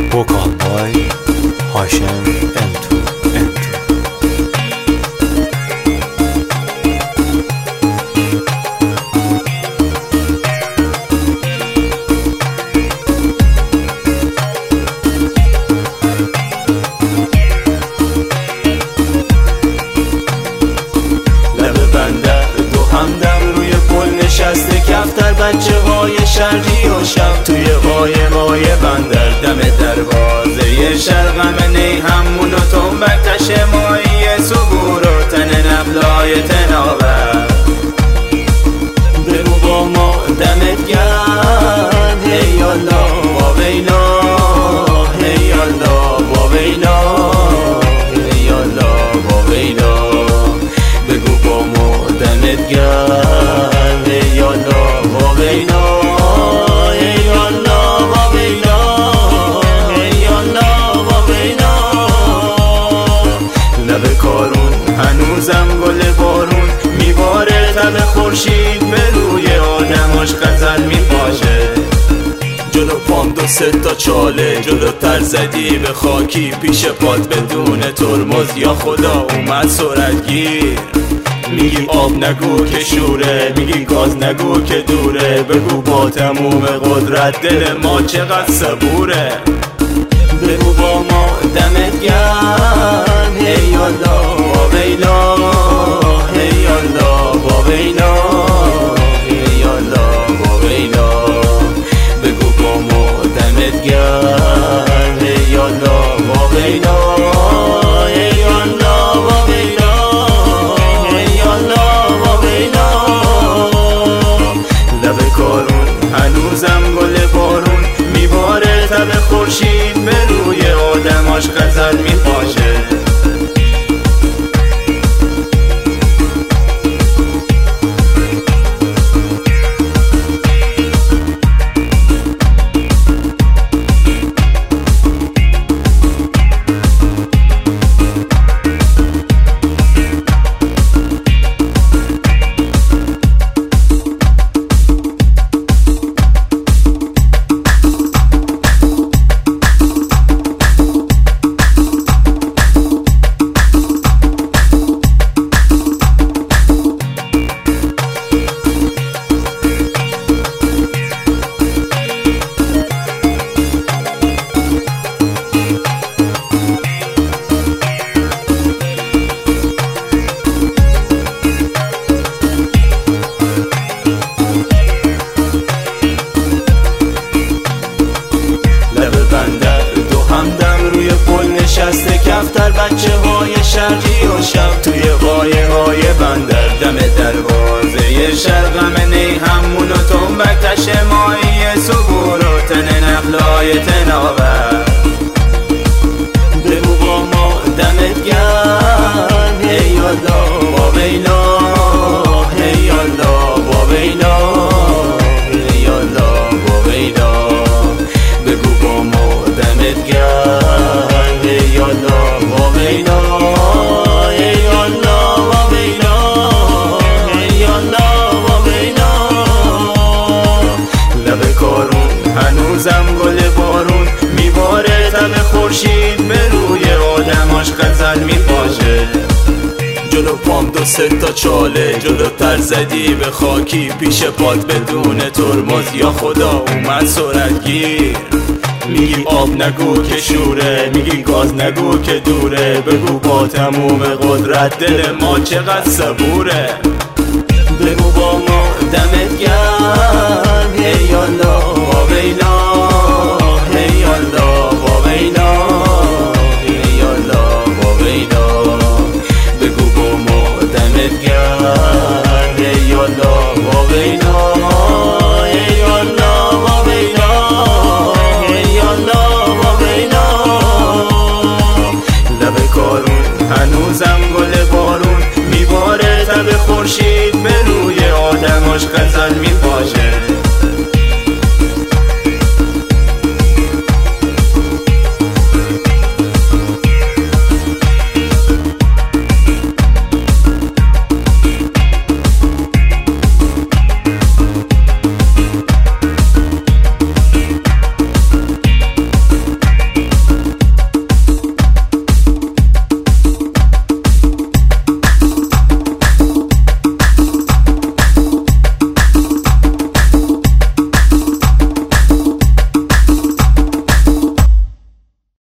Vocal by Hashem N2. لب بندر دو همدم روی پل نشسته کفتر بچه های شرقی و شب توی وای بندر دم دروازه شرقم نی همون و تنبک تشه مایی صبور و تن نبلای تناور بگو با ما دمت گرد هی الله با ویلا هی الله با ویلا هی الله با ویلا بگو با ما دمت گرد هی الله با ویلا هی الله با ویلا هی الله با ویلا لب کارون هنوزم گل بارون میباره تب خورشید به روی آدماش غزل میپاشه جلو پام دو سه تا چاله جلوتر زدی به خاکی پیش پات بدون ترمز یا خدا اومد سرعتگیر میگی آب نگو که شوره میگی گاز نگو که دوره بگو با تموم قدرت دل ما چقدر صبوره بگو با ما دمت گرد هی الله با ویلا هی الله با ویلا هی الله با ویلا بگو با ما دمت گرد هی الله با ویلا هی الله با ویلا هی الله با ویلا لب کارون هنوزم گل بارون میباره تب خورشید به روی آدماش غزل میپاشه نشسته کفتر بچه های شرقی و شب توی وای بندر دم دروازه شرقم نی همون و تنبک تشه مایی صبور و تن نقلای تناور بگو با ما دمت گرد هی الله با ویلا هی الله با ویلا هی الله با ویلا بگو با ما دمت گرد هی الله با ویلا هی الله با ویلا هی الله با ویلا لب کارون هنوزم گل بارون میباره تب خورشید به روی آدماش غزل میپاشه جلو پام دو سه تا چاله جلوتر زدی به خاکی پیش پات بدون ترمز یا خدا اومد سرعتگیر میگی آب نگو که شوره میگی گاز نگو که دوره بگو با تموم قدرت دل ما چقدر صبوره بگو با ما دمت گرد هی الله با ویلا